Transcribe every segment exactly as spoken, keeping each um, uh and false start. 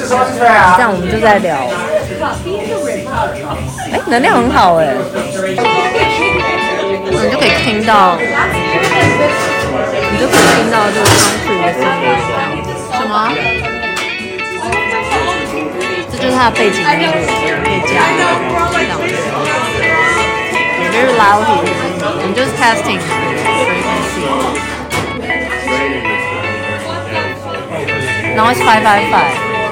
这样我们就在聊。哎，能量很好哎，你就可以听到，你就可以听到这个钢琴的声音。什么？这就是它的背景音乐，可以加这样子。Very loud here. I'm just testing so you can see. Now it's five five five.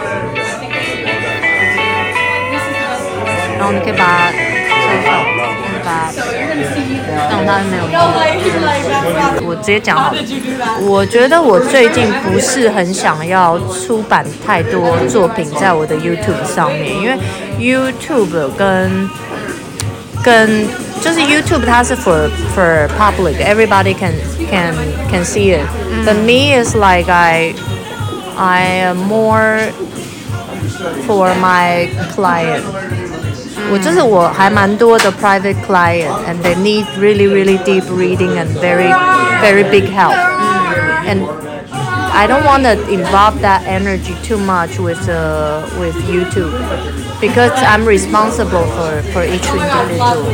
然后你可以把它收上，把它让它没有动。我直接讲好了，我觉得我最近不是很想要出版太多作品在我的 YouTube 上面，因为 YouTube 跟跟就是 YouTube 它是 for for public, everybody can can can see it. But me is like I I am more for my client. 我就是我还蛮多的 private client, and they need really really deep reading and very very big help. And I don't want to involve that energy too much with uh, with YouTube because I'm responsible for for each individual.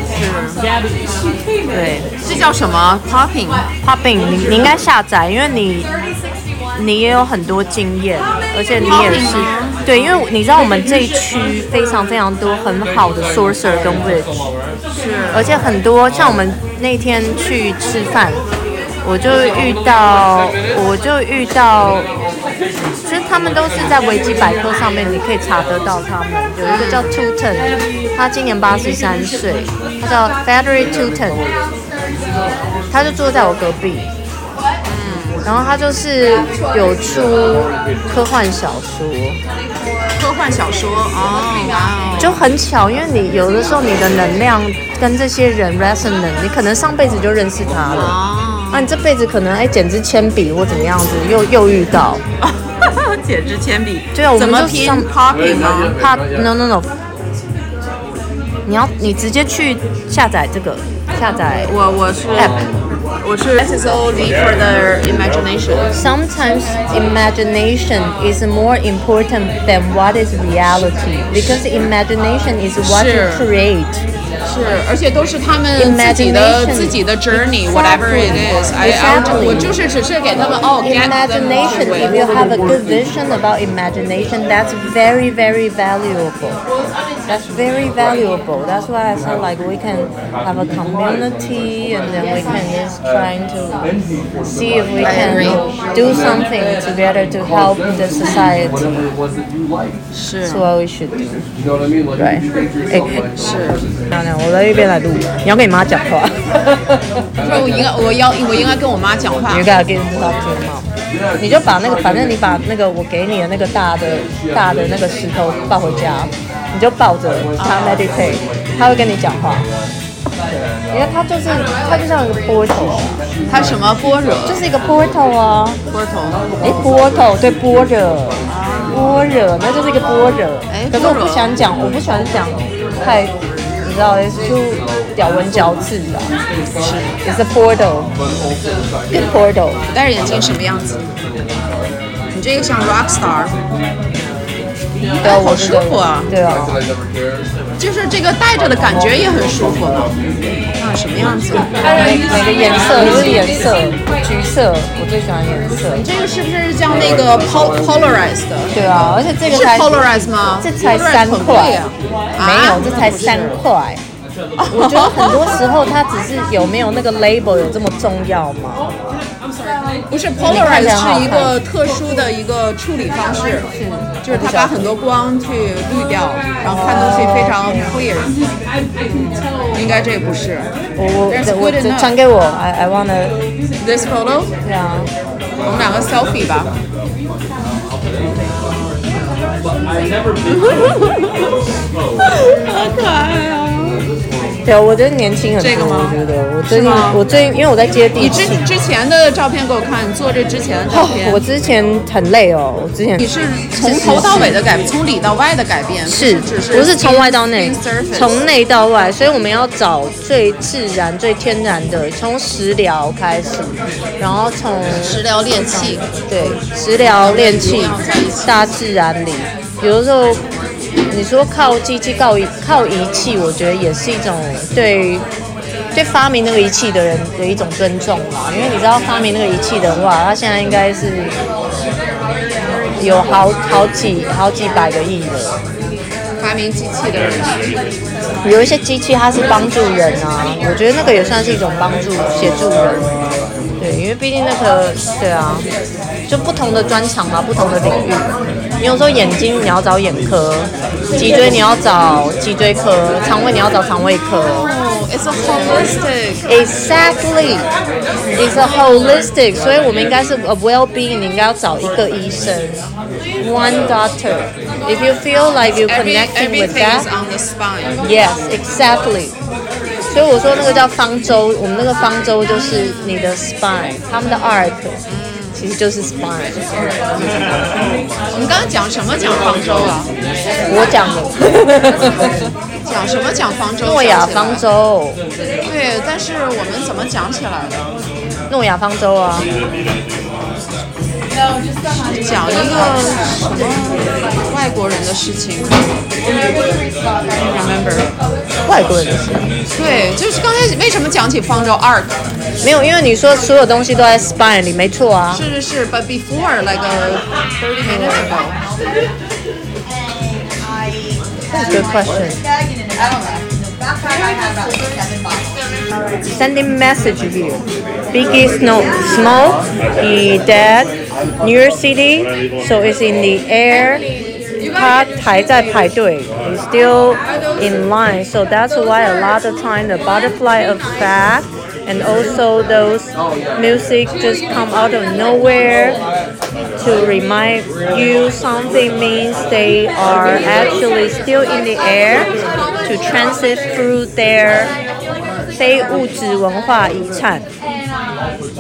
对， 这叫什么 ？Popping Popping 你你应该下载，因为你你也有很多经验，而且你也是对，因为你知道我们这一区非常非常多很好的 sorcerer 跟 witch， 是， 而且很多像我们那天去吃饭。我就遇到，我就遇到，其实他们都是在维基百科上面，你可以查得到他们。有一个叫 Tuton， 他今年八十三岁，他叫 Frederick Tuton， 他就住在我隔壁。嗯，然后他就是有出科幻小说。 科幻小说哦， 就很巧，因为你有的时候你的能量跟这些人 resonant， 你可能上辈子就认识他了。哦那、啊、你这辈子可能哎剪支铅笔或怎么样子，又又遇到， 剪支铅笔， 对啊，我们怎么拼 popping 吗 ？Pop no no no， 你要你直接去下载这个，下载我我是 app， 我是 This is only for the imagination. Sometimes imagination is more important than what is reality because imagination is what you create. 是，而且都是他们自己的自己的 journey，whatever it is. I, I 我就是只是给他们哦 get Imagination, if you have a good vision about imagination, that's very, very valuable. That's very valuable. That's why I said like we can have a community and then we can just trying to see if we can do something together to help the society. 是 That's what we should do. Right? 哎， 是。 我在一边来录，你要跟你妈讲话。 说我应该，我要，我应该跟我妈讲话。 You gotta get talk to your mom. 你就把那个，反正你把那个我给你的那个大的大的那个石头抱回家，你就抱着他 meditate， 他会跟你讲话。因为他就是他就像一个 portal， 他什么般若？ 就是一个 portal 啊 portal。 哎 portal 对般若，般若那就是一个般若。哎，可是我不想讲，我不喜欢讲太。你知道 ，it's too 咬文嚼字的，是 ，it's a portal， good portal。 我戴着眼镜什么样子？你这个像 rock star， 对啊， 好舒服啊！ 对啊， 就是这个戴着的感觉也很舒服呢。啊，什么样子？ 每每个颜色都是颜色，橘色我最喜欢颜色。 你这个是不是叫那个 polarized 的？ 对啊，而且这个才是 polarized 吗？ 这才三块啊，没有，这才三块。我觉得很多时候它只是有没有那个 label 有这么重要吗？ 不是 polarized 是一个特殊的一个处理方式，就是它把很多光去滤掉，然后看东西非常 clear。应该这不是。 我我我这传给我 ，I I wanna this photo。 对啊， 我们两个 selfie 吧。好可爱啊！ 对，我觉得年轻很多。 这个吗？ 我觉得我最近我最因为我在接地气。 你之之前的照片给我看，你做这之前的照片。 哦、我之前很累哦，我之前。 你是从头到尾的改变，从里到外的改变， 是， 只是不是从外到内，从内到外，所以我们要找最自然、最天然的，从食疗开始，然后从食疗练气， 对，食疗练气，大自然里，有的时候。你说靠机器、靠靠仪器，我觉得也是一种对对发明那个仪器的人的一种尊重啦。因为你知道发明那个仪器的话，他现在应该是有好好几好几百个亿了。 发明机器的人， 有一些机器它是帮助人啊，我觉得那个也算是一种帮助、协助人。对，因为毕竟那个对啊，就不同的专长嘛，不同的领域。你有时候眼睛你要找眼科，脊椎你要找脊椎科，肠胃你要找肠胃科。 哦 ，it's a holistic. Exactly, it's a holistic. 所以我们应该是 a well-being， 你应该要找一个医生 ，one doctor. If you feel like you connecting with that, everything is on the spine. Yes, exactly. 所以我说那个叫方舟，我们那个方舟就是你的 spine， 他们的 arc。其实就是 spine。 我们刚刚讲什么讲方舟啊？ 我讲的。 讲什么讲方舟？ 诺亚方舟。 对，但是我们怎么讲起来的？ 诺亚方舟啊。 讲一个什么外国人的事情 ？Remember？ 外国人的事。 对，就是刚才为什么讲起方舟 arc？ 没有，因为你说所有东西都在 spine 里，没错啊。 是是是 ，but before like a thirty minutes ago. That's a good question. Sending message here. Biggie Snow, Smoke, he dead. New York City, so it's in the air. 他还在排队 he's still in line, so that's why a lot of time the butterfly effect and also those music just come out of nowhere to remind you something means they are actually still in the air to transit through their 非物质文化遗产。